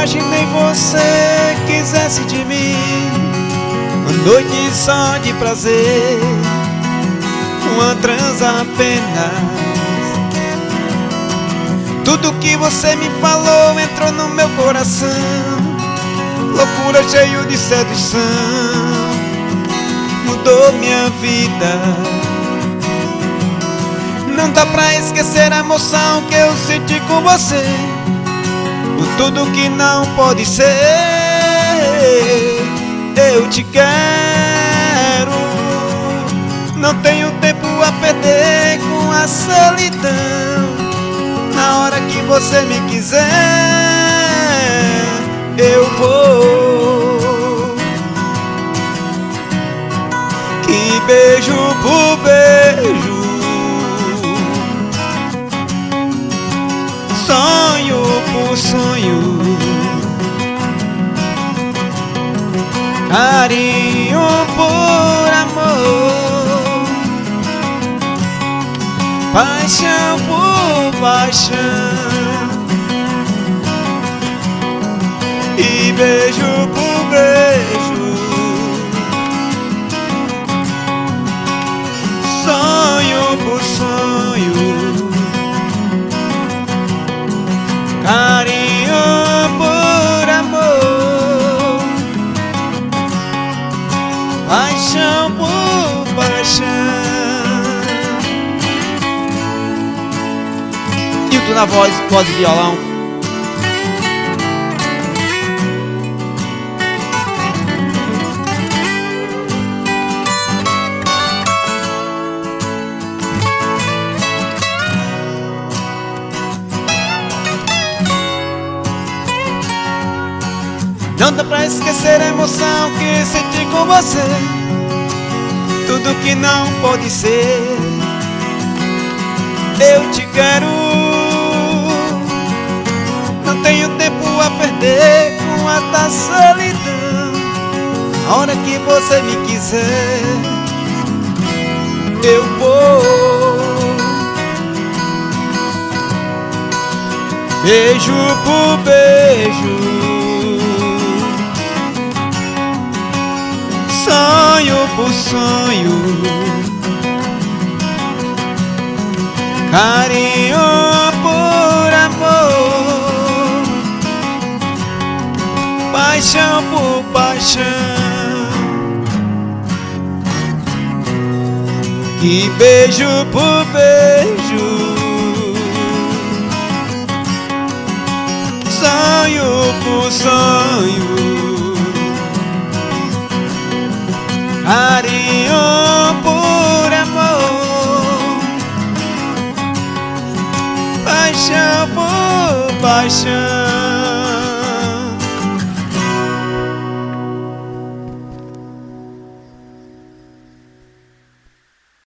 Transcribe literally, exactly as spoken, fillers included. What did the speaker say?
imaginei você quisesse de mim uma noite só de prazer, uma transa apenas. Tudo que você me falou entrou no meu coração, loucura cheio de sedução, mudou minha vida. Não dá pra esquecer a emoção que eu senti com você, por tudo que não pode ser. Eu te quero, não tenho tempo a perder com a solidão. Na hora que você me quiser, eu vou. Que beijo por beijo, sonho por sonho, carinho por amor, paixão por paixão, e beijo por beijo, sonho por sonho, carinho por amor, paixão por paixão. E tu na voz, voz e violão. Não dá pra esquecer a emoção que senti com você, tudo que não pode ser. Eu te quero, não tenho tempo a perder com esta solidão. A hora que você me quiser, eu vou. Beijo por beijo, sonho por sonho, carinho por amor, paixão por paixão, que beijo por beijo, sonho por sonho, carinho por amor, paixão por paixão.